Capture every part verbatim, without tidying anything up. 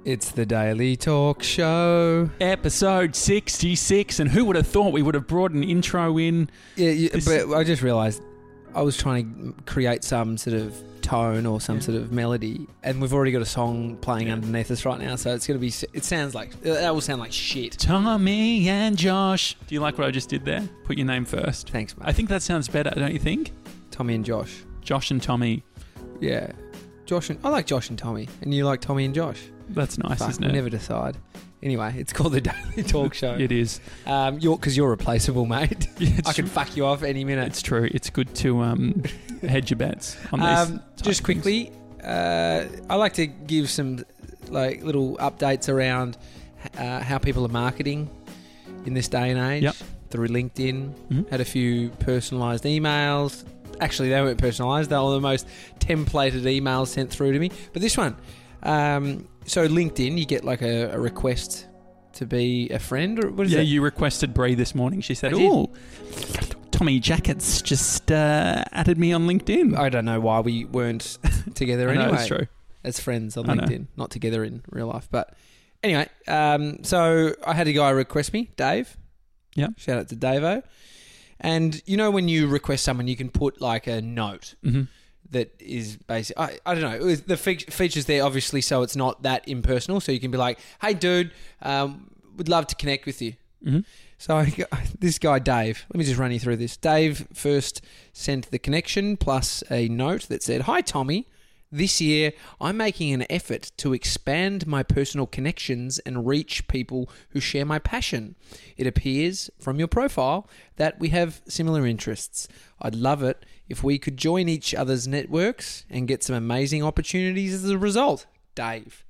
It's the Daily Talk Show. Episode sixty-six, and who would have thought we would have brought an intro in? Yeah, yeah This- but I just realised I was trying to create some sort of tone or some Yeah. sort of melody, and we've already got a song playing Yeah. underneath us right now, so it's going to be... It sounds like... That will sound like shit. Tommy and Josh. Do you like what I just did there? Put your name first. Thanks, mate. I think that sounds better, don't you think? Tommy and Josh. Josh and Tommy. Yeah. Josh and... I like Josh and Tommy, and you like Tommy and Josh. That's nice, Fuck, isn't we it? never decide. Anyway, it's called the Daily Talk Show. It is. Um, you're because you're replaceable, mate. Yeah, it's I can fuck you off any minute. It's true. It's good to um, hedge your bets on this. Um, type just of quickly, uh, I like to give some like little updates around uh, how people are marketing in this day and age. Yep. Through LinkedIn, Mhm. had a few personalised emails. Actually, they weren't personalised; they were the most templated emails sent through to me. But this one, um, so LinkedIn, you get like a, a request to be a friend, or what is yeah, it? you requested Bree this morning. She said, I did. "Oh, Tommy Jackets just uh, added me on LinkedIn." I don't know why we weren't together I know, anyway. it's true. As friends on I know. LinkedIn, not together in real life. But anyway, um, so I had a guy request me, Dave. Yeah. Shout out to Davo. And you know when you request someone, you can put like a note Mm-hmm. that is basic. I, I don't know. It was- the fe- features there, obviously, so it's not that impersonal. So you can be like, hey, dude, um, would love to connect with you. Mm-hmm. So I, this guy, Dave, let me just run you through this. Dave first sent the connection plus a note that said, hi, Tommy. This year, I'm making an effort to expand my personal connections and reach people who share my passion. It appears from your profile that we have similar interests. I'd love it if we could join each other's networks and get some amazing opportunities as a result. Dave.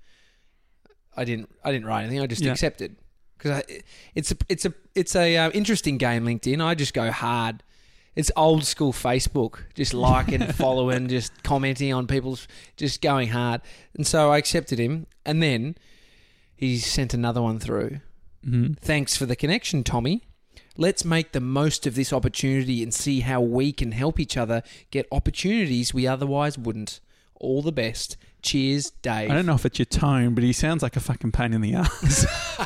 I didn't. I didn't write anything. I just Yeah. accepted because it's a it's a it's a uh, interesting game. LinkedIn. I just go hard. It's old school Facebook, just liking, following, just commenting on people's, just going hard. And so I accepted him, and then he sent another one through. Mm-hmm. Thanks for the connection, Tommy. Let's make the most of this opportunity and see how we can help each other get opportunities we otherwise wouldn't. All the best. Cheers, Dave. I don't know if it's your tone, but he sounds like a fucking pain in the ass.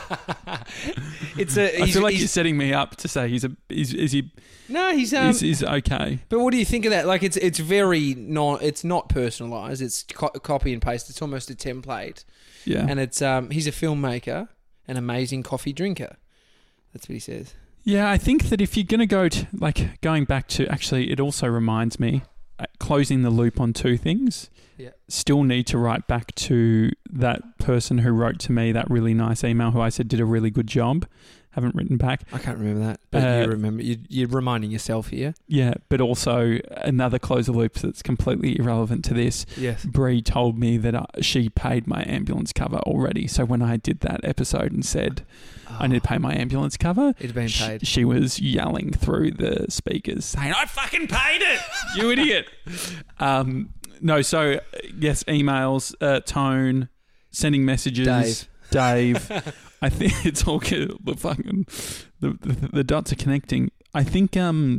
It's a. I he's- feel like he's- you're setting me up to say he's a. Is, is he? no, he's um. is, is okay. But what do you think of that? Like, it's it's very not. It's not personalised. It's co- copy and paste. It's almost a template. Yeah. And it's um. He's a filmmaker, an amazing coffee drinker. That's what he says. Yeah, I think that if you're going to go to, like, going back to, actually, it also reminds me, uh, closing the loop on two things. Yeah. Still need to write back to that person who wrote to me that really nice email who I said did a really good job. Haven't written back. I can't remember that, but Uh, you remember. You, you're reminding yourself here. Yeah, but also another close the loop that's completely irrelevant to this. Yes. Bree told me that uh, she paid my ambulance cover already. So when I did that episode and said, I need to pay my ambulance cover, It's been She, paid. she was yelling through the speakers saying, I fucking paid it, you idiot. Um, no, so, yes, emails, uh, tone, sending messages. Dave. Dave. I think it's all good. The fucking, the, the, the dots are connecting. I think um,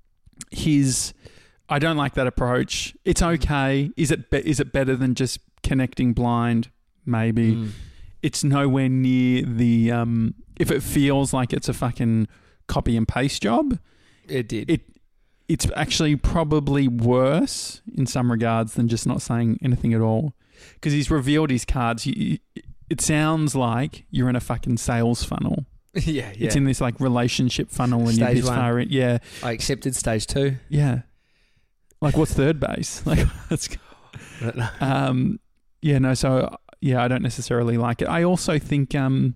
his, I don't like that approach. It's okay. Is it, be, is it better than just connecting blind? Maybe. Mm. It's nowhere near the um if it feels like it's a fucking copy and paste job, It did. it it's actually probably worse in some regards than just not saying anything at all, because he's revealed his cards. You, it sounds like you're in a fucking sales funnel. yeah, yeah. It's in this like relationship funnel and you're Stage this one. far in. Yeah, I accepted stage two. yeah. Like what's third base? Like that's I don't know. um yeah no so yeah, I don't necessarily like it. I also think, um,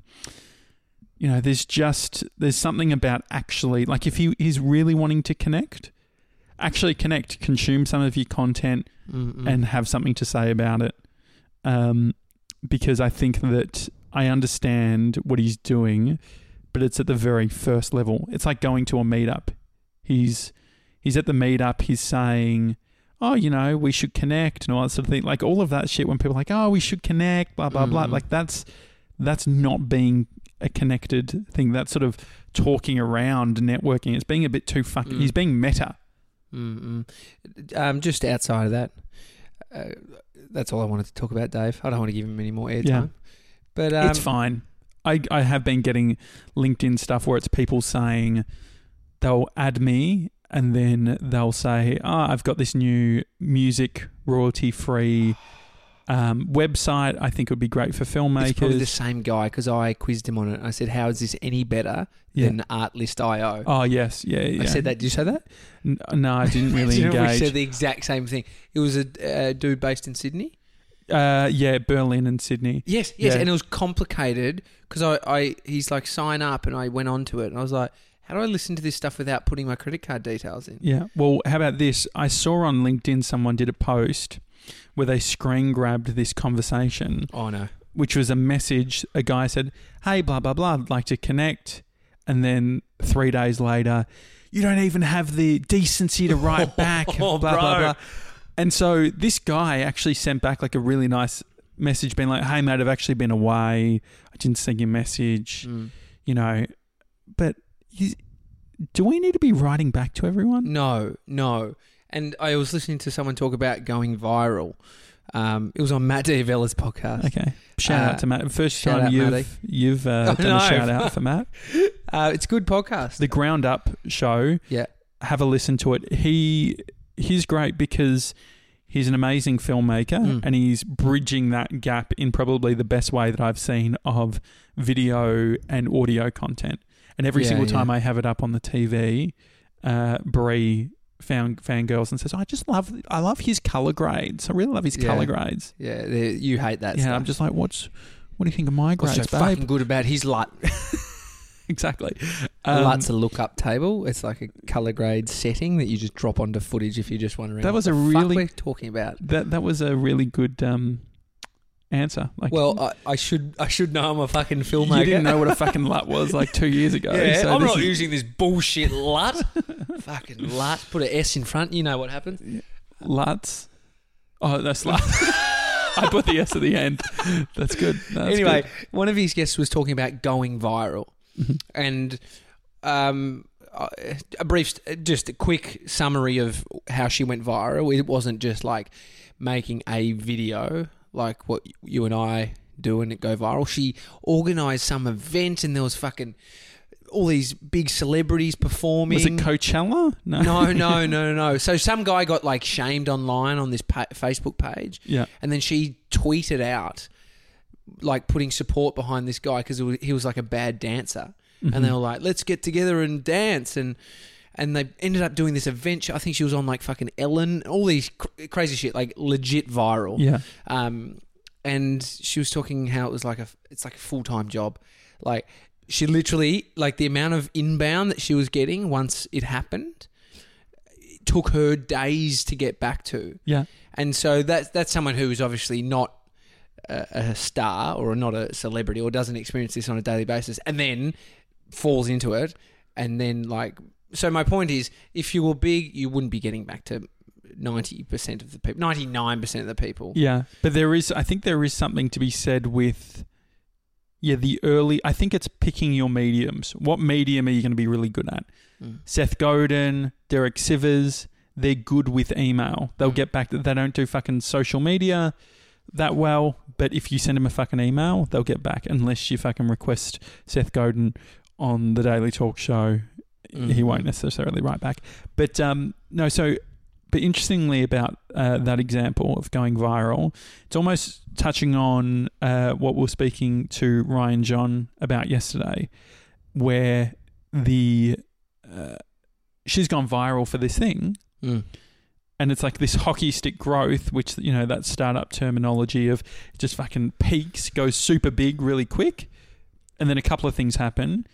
you know, there's just, there's something about actually, like if he is really wanting to connect, actually connect, consume some of your content Mm-mm. and have something to say about it. Um, because I think that I understand what he's doing, but it's at the very first level. It's like going to a meetup. He's, he's at the meetup, he's saying, oh, you know, we should connect and all that sort of thing. Like all of that shit when people are like, oh, we should connect, blah, blah, blah. Mm. Like that's that's not being a connected thing. That's sort of talking around networking. It's being a bit too fucking... Mm. He's being meta. Mm-mm. Um, just outside of that, uh, that's all I wanted to talk about, Dave. I don't want to give him any more airtime. Yeah. But um, it's fine. I, I have been getting LinkedIn stuff where it's people saying they'll add me and then they'll say, oh, I've got this new music royalty-free um, website. I think it would be great for filmmakers. It's probably the same guy because I quizzed him on it. I said, how is this any better Yeah. than Artlist dot I O? Oh, yes. Yeah, yeah. I said that. Did you say that? N- no, I didn't really Do you know we engage. said the exact same thing. It was a uh, dude based in Sydney. Uh, yeah, Berlin and Sydney. Yes, yes, Yeah. and it was complicated because I, I, he's like sign up, and I went onto it, and I was like, how do I listen to this stuff without putting my credit card details in? Yeah. Well, how about this? I saw on LinkedIn someone did a post where they screen grabbed this conversation, Oh no, which was a message. A guy said, hey, blah, blah, blah, I'd like to connect. And then three days later, you don't even have the decency to write back, Oh, blah, blah, bro. blah. And so this guy actually sent back like a really nice message being like, hey, mate, I've actually been away. I didn't send you a message, Mm. you know. But you, do we need to be writing back to everyone? no, no. And I was listening to someone talk about going viral. Um, it was on Matt D'Avella's podcast. Okay. Shout Uh, out to Matt. First shout time out, you've, Matty. you've uh, I done a know. shout out for Matt. Uh, it's a good podcast. The Ground Up show. Yeah. Have a listen to it. He He's great because he's an amazing filmmaker Mm. and he's bridging that gap in probably the best way that I've seen of video and audio content. And every Yeah, single time yeah. I have it up on the T V, uh, Brie found fangirls and says, I just love I love his colour grades. I really love his Yeah. colour grades. Yeah, they- you hate that Yeah, stuff. I'm just like, what's what do you think of my What's grades, so babe? fucking good about his L U T? Exactly. A Um, L U T's a look-up table. It's like a colour grade setting that you just drop onto footage if you're just wondering That what was the a fuck really- we're talking about. that that was a really good um, answer. Like, Well, I, I should I should know I'm a fucking filmmaker. you didn't know what a fucking L U T was like two years ago. Yeah, so I'm this not is- using this bullshit L U T. Fucking L U T. Put an S in front. You know what happens. L U Ts. Oh, that's L U T. I put the S at the end. That's good. No, that's Anyway, good. one of his guests was talking about going viral. Mhm. And um, uh, a brief, just a quick summary of how she went viral. It wasn't just like making a video like what you and I do and it go viral. She organised some event and there was fucking all these big celebrities performing. Was it Coachella? No. No, no, no, no, no. So some guy got like shamed online on this pa- Facebook page, Yeah. and then she tweeted out like putting support behind this guy because he was like a bad dancer. Mhm. And they were like, let's get together and dance. And and they ended up doing this event. I think she was on like fucking Ellen, all these cr- crazy shit, like legit viral. Yeah. Um, and she was talking how it was like a, it's like a full-time job. Like she literally, like the amount of inbound that she was getting once it happened, it took her days to get back to. Yeah. And so that's, that's someone who is obviously not a, a star or not a celebrity or doesn't experience this on a daily basis and then falls into it. And then like, so my point is, if you were big, you wouldn't be getting back to ninety percent of the people, ninety-nine percent of the people. Yeah. But there is, I think there is something to be said with, yeah, the early, I think it's picking your mediums. What medium are you going to be really good at? Mm. Seth Godin, Derek Sivers, they're good with email. They'll Mm. get back to, they don't do fucking social media that well, but if you send them a fucking email, they'll get back unless you fucking request Seth Godin on the Daily Talk Show. Mm. He won't necessarily write back. But um, no, so, but interestingly about uh, that example of going viral, it's almost touching on uh, what we were speaking to Ryan John about yesterday, where the uh, she's gone viral for this thing. Mm. And it's like this hockey stick growth, which, you know, that startup terminology of just fucking peaks, goes super big really quick. And then a couple of things happen.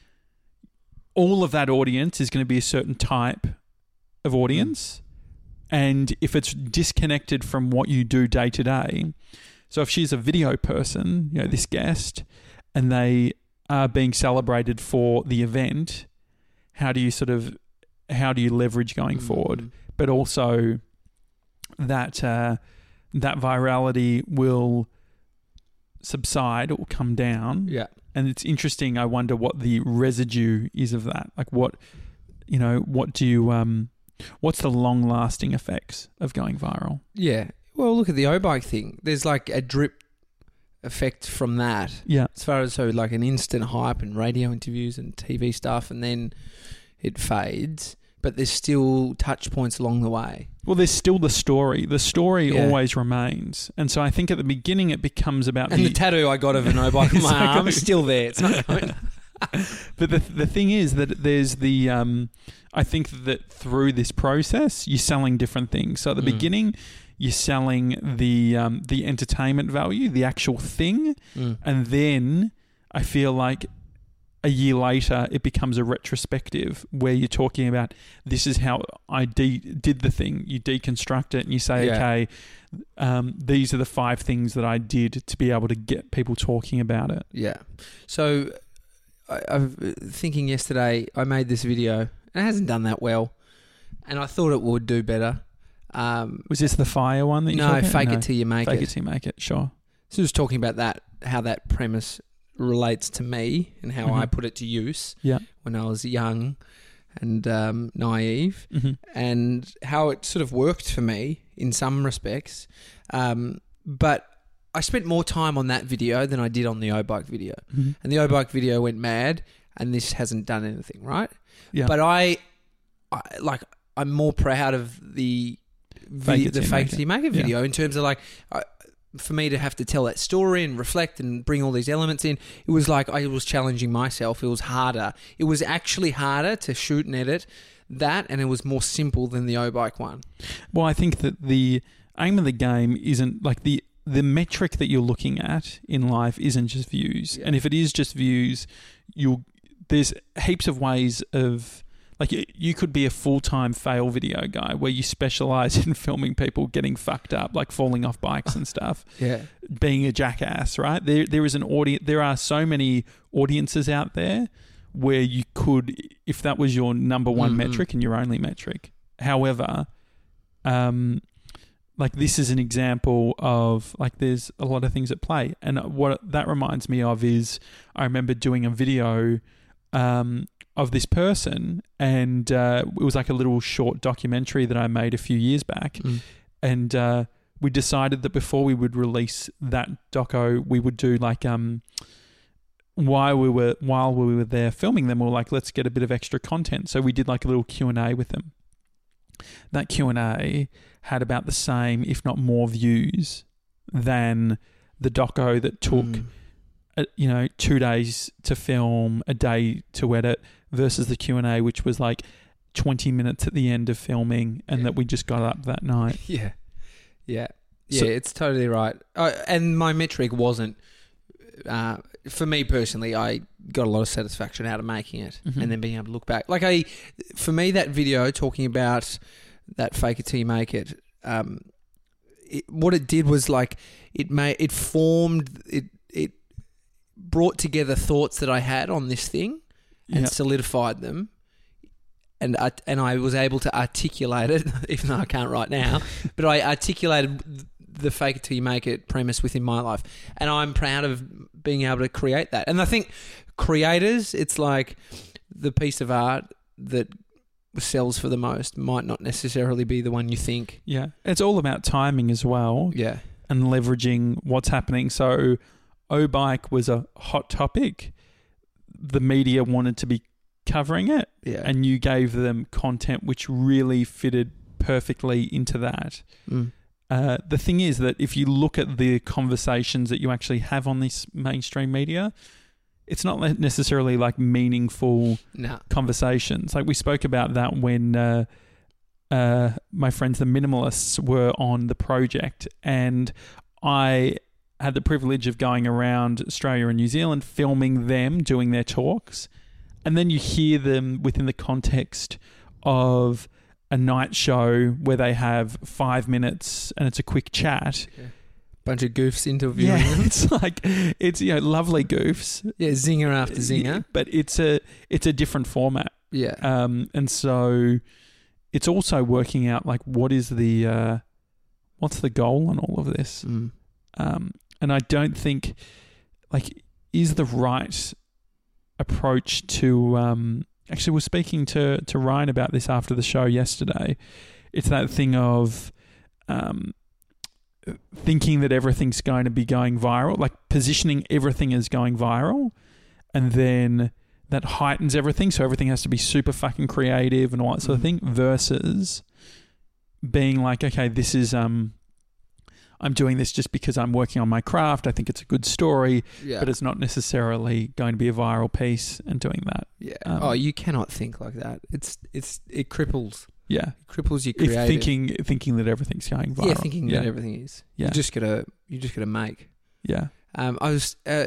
All of that audience is going to be a certain type of audience. And if it's disconnected from what you do day to day, so if she's a video person, you know, this guest, and they are being celebrated for the event, how do you sort of, how do you leverage going forward? Mm. But also that uh, that virality will subside or come down. Yeah. And it's interesting. I wonder what the residue is of that. Like what, you know, what do you, um, what's the long lasting effects of going viral? Yeah. Well, look at the O-Bike thing. There's like a drip effect from that. Yeah. As far as so like an instant hype and radio interviews and T V stuff, and then it fades. But there's still touch points along the way. Well, there's still the story. The story Yeah. always remains. And so I think at the beginning it becomes about And the... the tattoo I got of an O-bike on my Exactly. arm is still there. It's not going. But the the thing is that there's the... Um, I think that through this process, you're selling different things. So at the Mm. beginning, you're selling the um, the entertainment value, the actual thing. Mm. And then I feel like a year later, it becomes a retrospective where you're talking about this is how I de- did the thing. You deconstruct it and you say, Yeah. okay, um, these are the five things that I did to be able to get people talking about it. Yeah. So I, I was thinking yesterday, I made this video and it hasn't done that well, and I thought it would do better. Um, Was this the fire one that you no, fake it till you make Fake it. it till you make it, sure. So just talking about that, how that premise relates to me and how Mhm. I put it to use Yeah. when I was young and um, naive, hmm and how it sort of worked for me in some respects. Um, but I spent more time on that video than I did on the O-bike video. hmm And the O-bike video went mad, and this hasn't done anything, right? Yeah. But I, I like, I'm more proud of the Fake video, it the till you fake make till it. you make it Yeah. video in terms of like, I, for me to have to tell that story and reflect and bring all these elements in, it was like I was challenging myself. It was harder. It was actually harder to shoot and edit that, and it was more simple than the O-bike one. Well, I think that the aim of the game isn't like the the metric that you're looking at in life isn't just views. Yeah. And if it is just views, you'll there's heaps of ways of like you, you could be a full-time fail video guy where you specialize in filming people getting fucked up, like falling off bikes and stuff, Yeah. being a jackass, right? There there is an audience there are so many audiences out there where you could, if that was your number one Mhm. metric and your only metric. However, um, like this is an example of like there's a lot of things at play, and what that reminds me of is I remember doing a video um, of this person, and uh, it was like a little short documentary that I made a few years back, Mm. and uh, we decided that before we would release that doco, we would do like um. While we were while we were there filming them, we were like, let's get a bit of extra content. So we did like a little Q and A with them. That Q and A had about the same, if not more, views than the doco that took, Mm. uh, you know, two days to film, a day to edit, versus the Q and A, which was like twenty minutes at the end of filming, and Yeah. that we just got up that night. Yeah. Yeah. Yeah, So- it's totally right. Uh, and my metric wasn't, uh, for me personally, I got a lot of satisfaction out of making it Mhm. and then being able to look back. Like I, for me, that video talking about that fake it till you make it, um, it, what it did was like it made, it formed, it, it brought together thoughts that I had on this thing and Yeah. solidified them. And I, and I was able to articulate it, even though I can't right now, but I articulated the fake it till you make it premise within my life. And I'm proud of being able to create that. And I think creators, it's like the piece of art that sells for the most might not necessarily be the one you think. Yeah, it's all about timing as well. Yeah. And leveraging what's happening. So O-bike was a hot topic. The media wanted to be covering it, Yeah. and you gave them content which really fitted perfectly into that. Mm. Uh, the thing is that if you look at the conversations that you actually have on this mainstream media, it's not necessarily like meaningful No. conversations. Like we spoke about that when uh, uh, my friends the Minimalists were on the project, and I had the privilege of going around Australia and New Zealand filming them doing their talks, and then you hear them within the context of a night show where they have five minutes and it's a quick chat. Bunch of goofs interviewing Yeah, them. it's like it's you know lovely goofs, Yeah, zinger after zinger. but it's a it's a different format. Yeah. Um, and so it's also working out like what is the uh, what's the goal on all of this. Mm. Um, and I don't think like is the right approach to um, actually we're speaking to to Ryan about this after the show yesterday. It's that thing of um, thinking that everything's going to be going viral, like positioning everything as going viral, and then that heightens everything, so everything has to be super fucking creative and all that sort of thing, versus being like, okay, this is um I'm doing this just because I'm working on my craft. I think it's a good story, Yeah. but it's not necessarily going to be a viral piece, and doing that. Yeah. Um, oh, you cannot think like that. It's it's it cripples. Yeah. It cripples your If creative. thinking thinking that everything's going viral. yeah, thinking yeah. that everything is. Yeah. You just gotta you just gotta make. Yeah. Um, I was uh,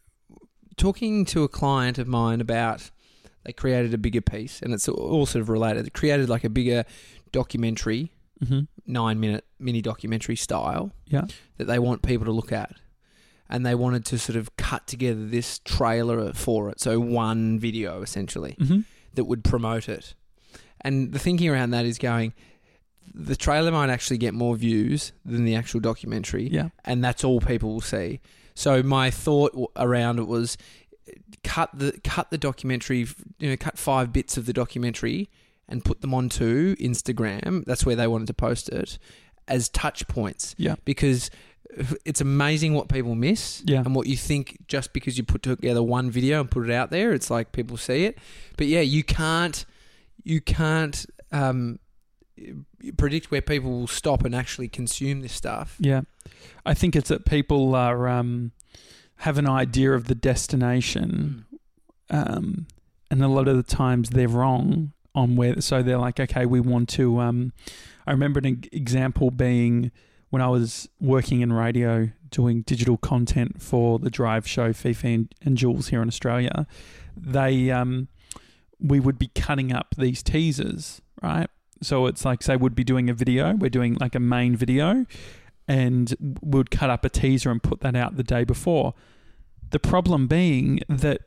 talking to a client of mine about they created a bigger piece, and it's all sort of related. They created like a bigger documentary, Mm-hmm. nine minute mini documentary style Yeah. that they want people to look at. And they wanted to sort of cut together this trailer for it. So one video essentially Mm-hmm. that would promote it. And the thinking around that is going, the trailer might actually get more views than the actual documentary. Yeah. And that's all people will see. So my thought w- around it was cut the cut the documentary, you know, cut five bits of the documentary and put them onto Instagram. That's where they wanted to post it, as touch points. Yeah. Because it's amazing what people miss. Yeah. And what you think just because you put together one video and put it out there, it's like people see it. But yeah, you can't you can't um, predict where people will stop and actually consume this stuff. Yeah. I think it's that people are um, have an idea of the destination, um, and a lot of the times they're wrong on where. So they're like, okay, we want to. Um, I remember an example being when I was working in radio doing digital content for the Drive show, Fifi and, and Jules here in Australia. They um, we would be cutting up these teasers, right? So it's like, say, we'd be doing a video. We're doing like a main video, and we'd cut up a teaser and put that out the day before. The problem being that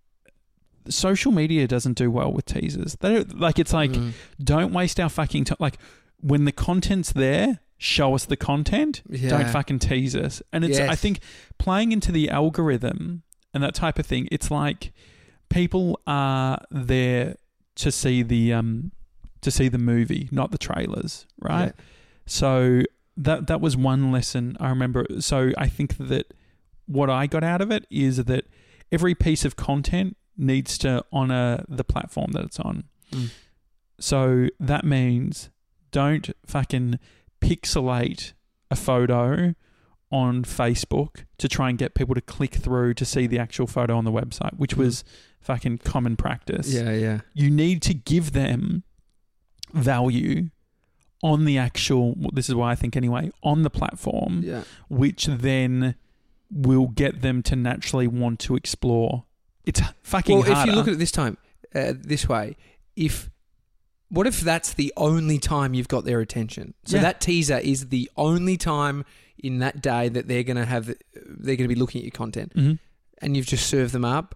social media doesn't do well with teasers. They don't, like, it's like, Mm. don't waste our fucking time. Like, when the content's there, show us the content. Yeah. Don't fucking tease us. And it's, Yes. I think, playing into the algorithm and that type of thing, it's like people are there to see the um to see the movie, not the trailers, right? Yeah. So that that was one lesson I remember. So I think that what I got out of it is that every piece of content needs to honor the platform that it's on. Mm. So that means don't fucking pixelate a photo on Facebook to try and get people to click through to see the actual photo on the website, which Mm. was fucking common practice. Yeah, yeah. You need to give them value on the actual, this is why I think anyway, on the platform, Yeah. which then will get them to naturally want to explore. It's fucking Well, if harder. you look at it this time, uh, this way, if what if that's the only time you've got their attention? So Yeah. that teaser is the only time in that day that they're going to have, the, they're going to be looking at your content, Mhm. and you've just served them up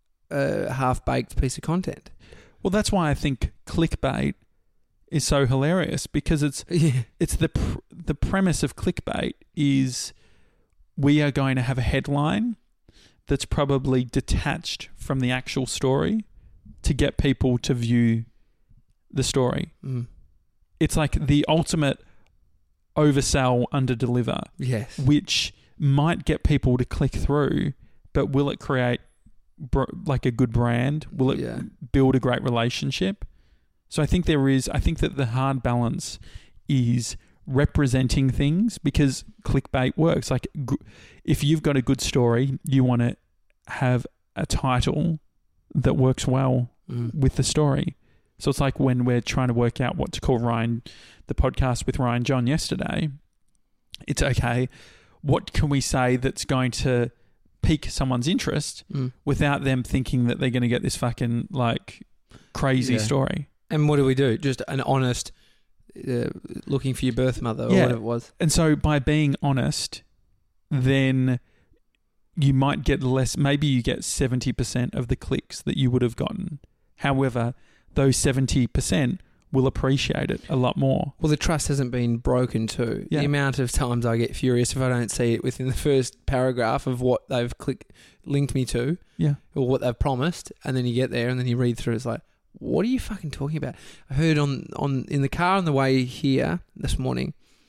a half-baked piece of content. Well, that's why I think clickbait is so hilarious, because it's Yeah. it's the pr- the premise of clickbait is we are going to have a headline that's probably detached from the actual story to get people to view the story. Mm. It's like the ultimate oversell, underdeliver, Yes. which might get people to click through, but will it create br- like a good brand? Will it Yeah. build a great relationship? So I think there is, I think that the hard balance is representing things, because clickbait works. Like, g- if you've got a good story, you want to have a title that works well Mm. with the story. So it's like when we're trying to work out what to call Ryan, the podcast with Ryan John yesterday, it's okay, what can we say that's going to pique someone's interest Mm. without them thinking that they're going to get this fucking like crazy Yeah. story? And what do we do? Just an honest uh, looking for your birth mother or Yeah. whatever it was. And so by being honest, then you might get less, maybe you get seventy percent of the clicks that you would have gotten. However, those seventy percent will appreciate it a lot more. Well, the trust hasn't been broken too. Yeah. The amount of times I get furious if I don't see it within the first paragraph of what they've clicked, linked me to, Yeah. or what they've promised, and then you get there and then you read through, it's like, what are you fucking talking about? I heard on, on in the car on the way here this morning,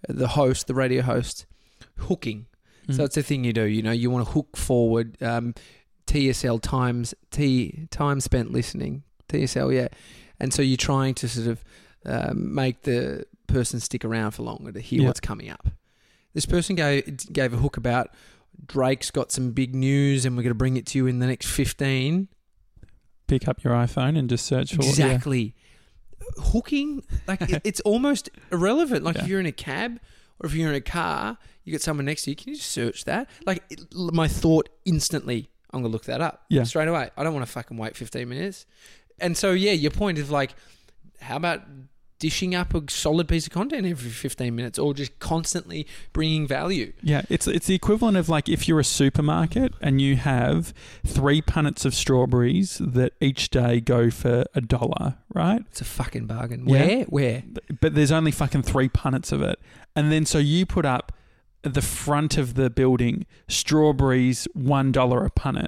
the host, the radio host, hooking. Mm. So it's a thing you do. You know, you want to hook forward. Um, T S L times T time spent listening. T S L, yeah. And so you're trying to sort of um, make the person stick around for longer to hear Yeah. what's coming up. This person gave gave a hook about Drake's got some big news and we're going to bring it to you in the next fifteen. Pick up your iPhone and just search for it. Exactly. Hooking, like it, it's almost irrelevant. Like Yeah. if you're in a cab or if you're in a car, you got someone next to you, can you just search that? Like it, my thought instantly, I'm going to look that up Yeah. straight away. I don't want to fucking wait fifteen minutes. And so, yeah, your point is like, how about dishing up a solid piece of content every fifteen minutes or just constantly bringing value? Yeah, it's it's the equivalent of like if you're a supermarket and you have three punnets of strawberries that each day go for a dollar, right? It's a fucking bargain. Yeah. Where? Where? But, but there's only fucking three punnets of it. And then so you put up at the front of the building strawberries, one dollar a punnet.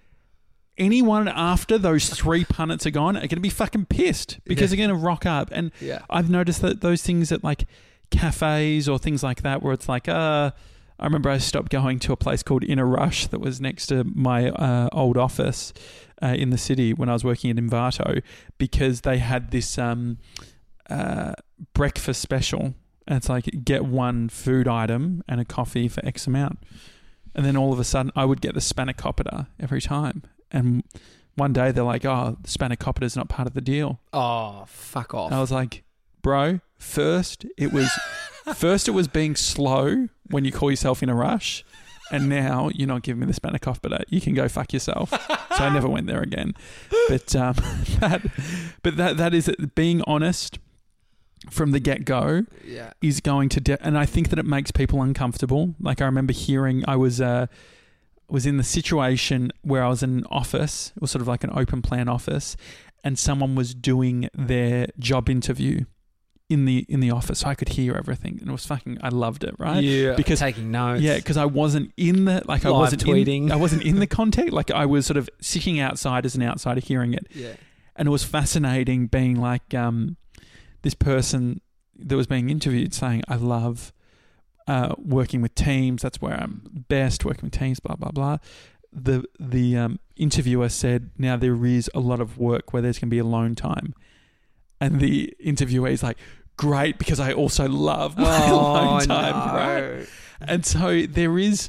Anyone after those three punnets are gone are going to be fucking pissed because Yeah. they're going to rock up. And Yeah. I've noticed that those things at like cafes or things like that where it's like, uh, I remember I stopped going to a place called In a Rush that was next to my uh, old office uh, in the city when I was working at Invato because they had this um, uh, breakfast special. And it's like get one food item and a coffee for X amount. And then all of a sudden I would get the spanakopita every time. And one day they're like, oh, the spanakopita is not part of the deal. Oh, fuck off. And I was like, bro, first it was first it was being slow when you call yourself In a Rush, and now you're not giving me the spanakopita. You can go fuck yourself. So I never went there again. But um, that, but that that is it. Being honest from the get go Yeah. is going to, de- and I think that it makes people uncomfortable. Like I remember hearing, I was uh, was in the situation where I was in an office. It was sort of like an open plan office, and someone was doing their job interview in the in the office, so I could hear everything, and it was fucking. I loved it, right? Yeah. Because- taking notes. Yeah, because I wasn't in the like I Live wasn't tweeting. In, I wasn't in the context. Like I was sort of sitting outside as an outsider hearing it, Yeah. and it was fascinating being like um, this person that was being interviewed saying, "I love uh, working with teams. That's where I'm best. Working with teams. Blah blah blah." The the um, interviewer said, "Now there is a lot of work where there's going to be alone time," and the interviewer is like, "Great, because I also love my Oh, alone no. time." Right? And so there is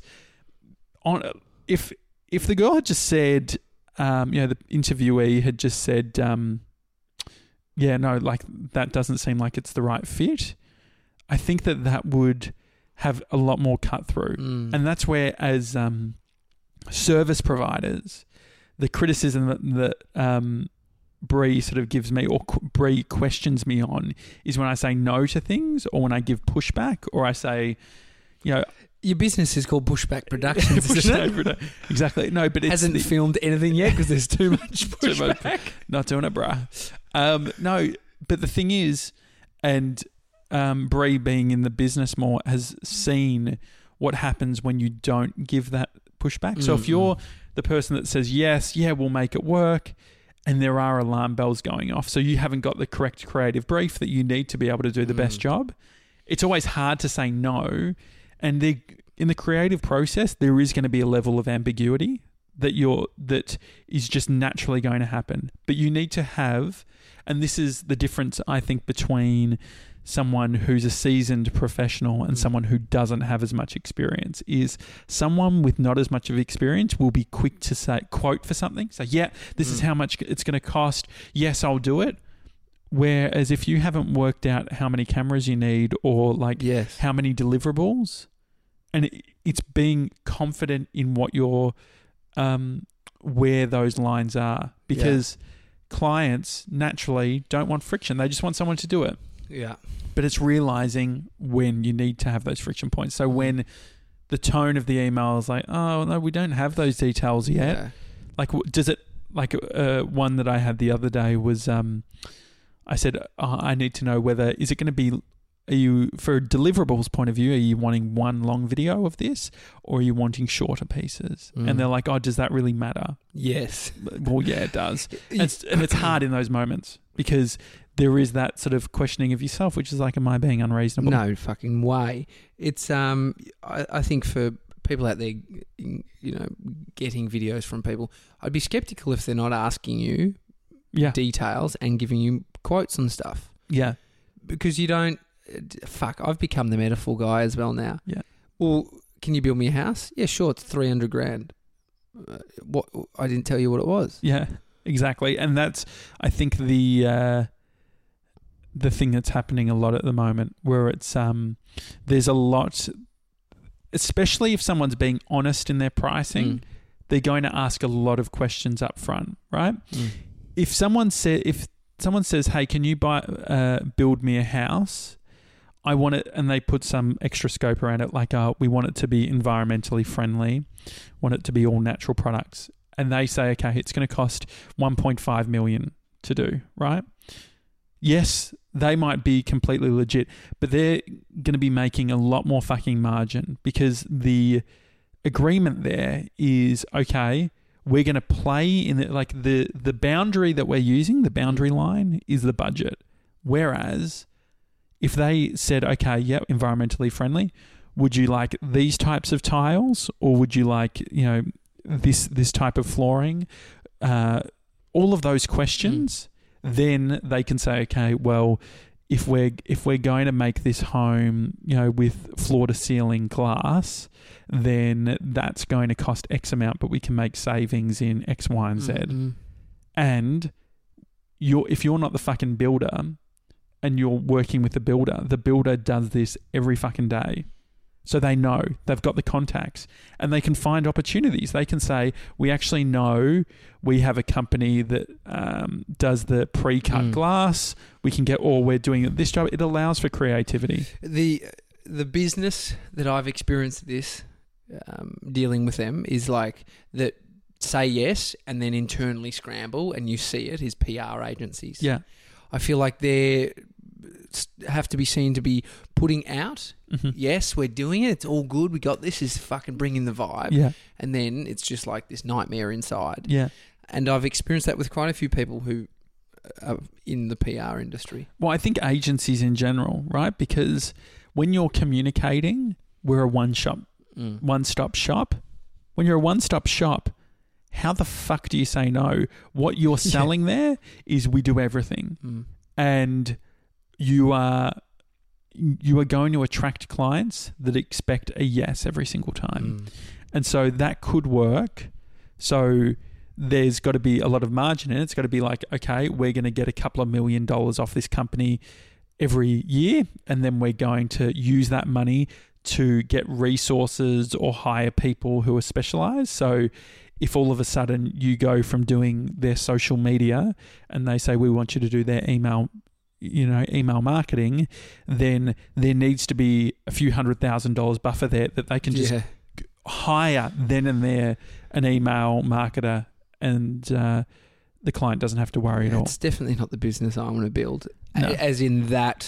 on if if the girl had just said, um, you know, the interviewee had just said, um, yeah, no, like that doesn't seem like it's the right fit. I think that that would have a lot more cut through, Mm. and that's where as um, service providers, the criticism that, that um, Bree sort of gives me or qu- Bree questions me on is when I say no to things or when I give pushback or I say, you know, Your business is called Pushback Productions, isn't pushback it? produ- exactly. No, but it Hasn't filmed anything yet because there's too much Too much- pushback. not doing it, bruh. Um, no, but the thing is, and um, Bree being in the business more has seen what happens when you don't give that pushback. So if Mm-mm. you're the person that says, yes, yeah, we'll make it work, and there are alarm bells going off, so you haven't got the correct creative brief that you need to be able to do the Mm. best job, it's always hard to say no. And the, in the creative process, there is going to be a level of ambiguity that you're that is just naturally going to happen. But you need to have, and this is the difference, I think, between someone who's a seasoned professional and Mm. someone who doesn't have as much experience, is someone with not as much of experience will be quick to say, quote for something. So, yeah, this is Mm. how much it's going to cost. Yes, I'll do it. Whereas if you haven't worked out how many cameras you need or like Yes. how many deliverables, and it, it's being confident in what your um where those lines are, because clients naturally don't want friction. They just want someone to do it. Yeah. But it's realizing when you need to have those friction points. So when the tone of the email is like, oh no, we don't have those details yet. Yeah. Like, w- does it, like uh, one that I had the other day was, um, I said, oh, I need to know whether, is it going to be, are you, for deliverables point of view, are you wanting one long video of this or are you wanting shorter pieces? Mm. And they're like, oh, does that really matter? Yes. Well, yeah, it does. And it's, and it's hard in those moments because there is that sort of questioning of yourself, which is like, am I being unreasonable? No fucking way. It's um, I, I think for people out there, you know, getting videos from people, I'd be skeptical if they're not asking you Yeah. details and giving you quotes and stuff. Yeah. Because you don't. Fuck, I've become the metaphor guy as well now. Yeah. Well, can you build me a house? Yeah, sure. It's three hundred grand. Uh, what? I didn't tell you what it was. Yeah. Exactly. And that's, I think, the uh, the thing that's happening a lot at the moment, where it's um, there's a lot, especially if someone's being honest in their pricing, Mm. they're going to ask a lot of questions up front, right? Mm. If someone said, if someone says, "Hey, can you buy, uh, build me a house?" I want it, and they put some extra scope around it, like, uh, we want it to be environmentally friendly, want it to be all natural products, and they say, okay, it's going to cost one point five million to do, right? Yes, they might be completely legit, but they're going to be making a lot more fucking margin, because the agreement there is, okay, we're going to play in the, like the, the boundary that we're using, the boundary line is the budget. Whereas if they said, okay, yeah, environmentally friendly, would you like these types of tiles, or would you like, you know, this, this type of flooring? Uh, all of those questions, mm. then they can say, okay, well, if we're if we're going to make this home, you know, with floor to ceiling glass, then that's going to cost X amount, but we can make savings in X, Y, and Z. Mm-hmm. And you're if you're not the fucking builder and you're working with the builder, the builder does this every fucking day. So they know, they've got the contacts, and they can find opportunities. They can say, we actually know we have a company that um, does the pre-cut mm. glass. We can get, or we're doing this job. It allows for creativity. The the business that I've experienced this, um, dealing with them, is like that say yes and then internally scramble, and you see it, is P R agencies. Yeah. I feel like they're have to be seen to be putting out, mm-hmm. yes, we're doing it, it's all good, we got this, is fucking bringing the vibe. Yeah. And then it's just like this nightmare inside. Yeah. And I've experienced that with quite a few people who are in the P R industry. Well, I think agencies in general, right? Because when you're communicating, we're a one-shop, mm. one-stop shop. When you're a one-stop shop, how the fuck do you say no? What you're selling yeah. there is we do everything. Mm. And you are you are going to attract clients that expect a yes every single time. Mm. And so that could work. So there's got to be a lot of margin in it. It's got to be like, okay, we're going to get a couple of million dollars off this company every year, and then we're going to use that money to get resources or hire people who are specialized. So if all of a sudden you go from doing their social media and they say, we want you to do their email you know, email marketing, then there needs to be a few hundred thousand dollars buffer there that they can just yeah. hire then and there an email marketer, and uh, the client doesn't have to worry at all. It's definitely not the business I want to build. No. As in that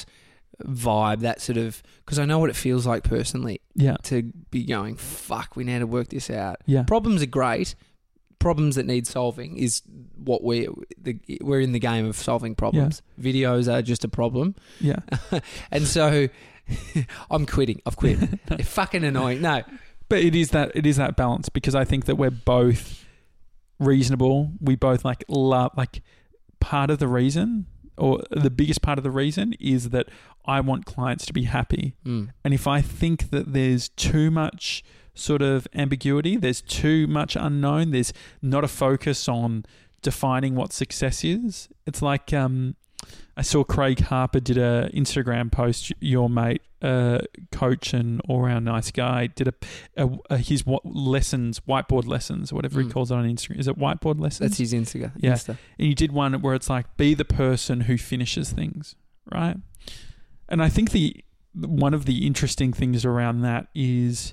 vibe, that sort of, because I know what it feels like personally. Yeah. To be going, fuck, we need to work this out. Yeah. Problems are great. Problems that need solving is what we the, we're in the game of solving problems. Yeah. Videos are just a problem. Yeah. And so I'm quitting. I've quit. They're fucking annoying. No. But it is that it is that balance, because I think that we're both reasonable. We both like love like part of the reason, or the biggest part of the reason, is that I want clients to be happy. Mm. And if I think that there's too much sort of ambiguity, there's too much unknown, there's not a focus on defining what success is. It's like um, I saw Craig Harper did a Instagram post, your mate, uh, coach and all-round nice guy, did a, a, a his what lessons, whiteboard lessons, or whatever mm. he calls it on Instagram. Is it whiteboard lessons? That's his Instagram. Yeah. Insta. And he did one where it's like, be the person who finishes things, right? And I think the one of the interesting things around that is,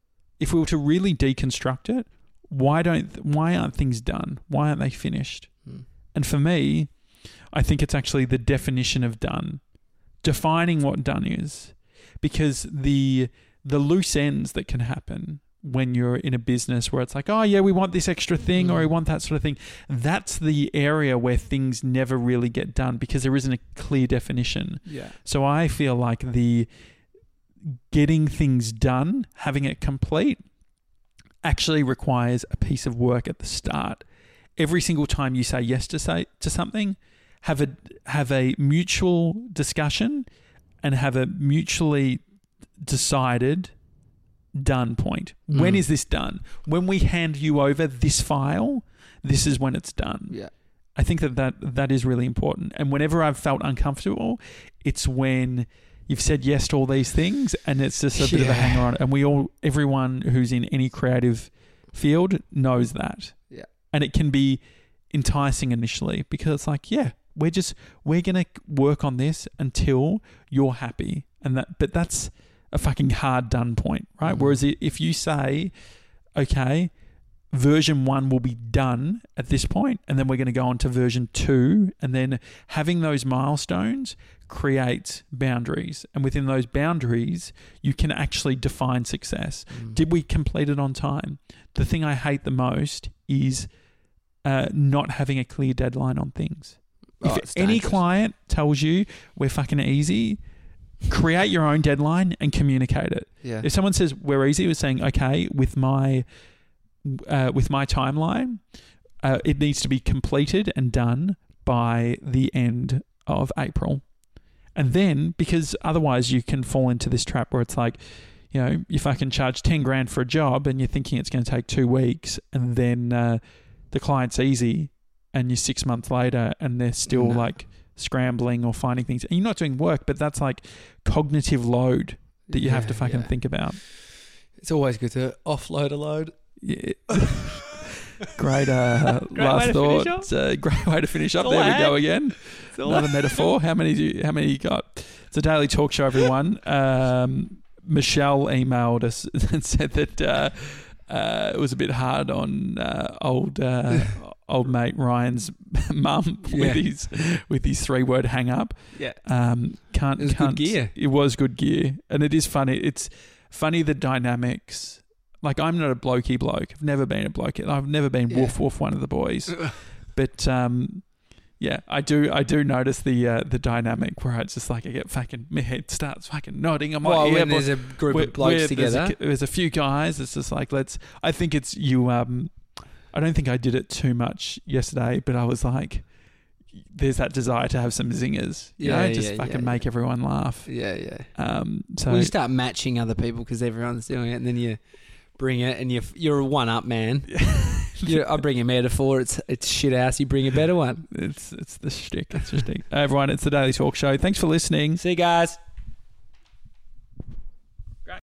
if we were to really deconstruct it, why don't why aren't things done? Why aren't they finished? Hmm. And for me, I think it's actually the definition of done, defining what done is, because the the loose ends that can happen, when you're in a business where it's like, oh yeah, we want this extra thing Mm. or we want that sort of thing. That's the area where things never really get done because there isn't a clear definition. Yeah. So I feel like the getting things done, having it complete, actually requires a piece of work at the start. Every single time you say yes to say to something, have a have a mutual discussion and have a mutually decided done point. Mm. When is this done? When we hand you over this file, this is when it's done. Yeah. I think that, that that is really important. And whenever I've felt uncomfortable, it's when you've said yes to all these things and it's just a bit of a Yeah. hanger on. And we all, everyone who's in any creative field knows that. Yeah. And it can be enticing initially because it's like, yeah, we're just, we're going to work on this until you're happy. And that, but that's a fucking hard done point, right? Mhm. Whereas if you say, okay, version one will be done at this point, and then we're going to go on to version two, and then having those milestones creates boundaries. And within those boundaries, you can actually define success. Mm. Did we complete it on time? The thing I hate the most is uh, not having a clear deadline on things. Oh, If it's any dangerous. client tells you we're fucking easy, create your own deadline and communicate it. Yeah. If someone says we're easy, we're saying, okay, with my uh, with my timeline, uh, it needs to be completed and done by the end of April. And then, because otherwise you can fall into this trap where it's like, you know, you fucking charge ten grand for a job and you're thinking it's going to take two weeks and then uh, the client's easy and you're six months later and they're still No. like scrambling or finding things. And you're not doing work, but that's like cognitive load that you have to Yeah, fucking yeah. think about. It's always good to offload a load. Yeah. Great, uh, Great way last to thought. finish off. It's a great way to finish up. all There I we go had. again. It's all Another metaphor. How many do you, how many you got? It's a daily talk show, everyone. Um, Michelle emailed us and said that uh, uh, it was a bit hard on uh, old uh, old mate Ryan's mum Yeah. with his with his three word hang up. Yeah. Um, can't It was good can't, gear. It was good gear, and it is funny. It's funny the dynamics. Like I'm not a blokey bloke. I've never been a bloke. I've never been Yeah. woof woof one of the boys. But um, yeah, I do. I do notice the uh, the dynamic where it's just like I get fucking my head starts fucking nodding. I'm Well, like, yeah, when but there's a group where- of blokes where together. There's a, there's a few guys. It's just like let's. I think it's you. Um, I don't think I did it too much yesterday, but I was like, there's that desire to have some zingers. You Yeah, know, just yeah, fucking yeah, make everyone laugh. yeah, yeah. Um, so Well, you start matching other people because everyone's doing it, and then you bring it, and you're you're a one up man. You're, I bring a metaphor. It's it's shit house. You bring a better one. it's it's the shtick. It's the shtick. Everyone, it's the Daily Talk Show. Thanks for listening. See you guys.